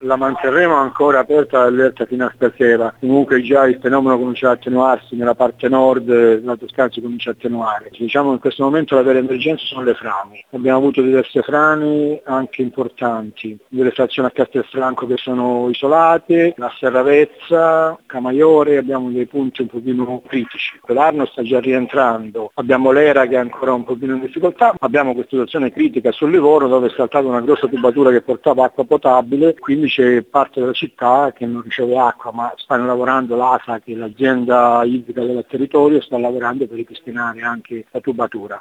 la manterremo ancora aperta l'allerta fino a stasera. Comunque già il fenomeno comincia a attenuarsi nella parte nord, la Toscana si comincia a attenuare. Diciamo in questo momento la vera emergenza sono le frane. Abbiamo avuto diverse frane anche importanti, delle frazioni a Castelfranco che sono isolate, la Serravezza, Camaiore, abbiamo dei punti un pochino critici. L'Arno sta già rientrando, abbiamo l'Era che è ancora un pochino in difficoltà, abbiamo questa situazione critica sul Livorno dove è saltata una grossa tubatura che portava acqua potabile, quindi c'è parte della città che non riceve acqua, ma stanno lavorando l'ASA, che è l'azienda idrica del territorio, sta lavorando per ripristinare anche la tubatura.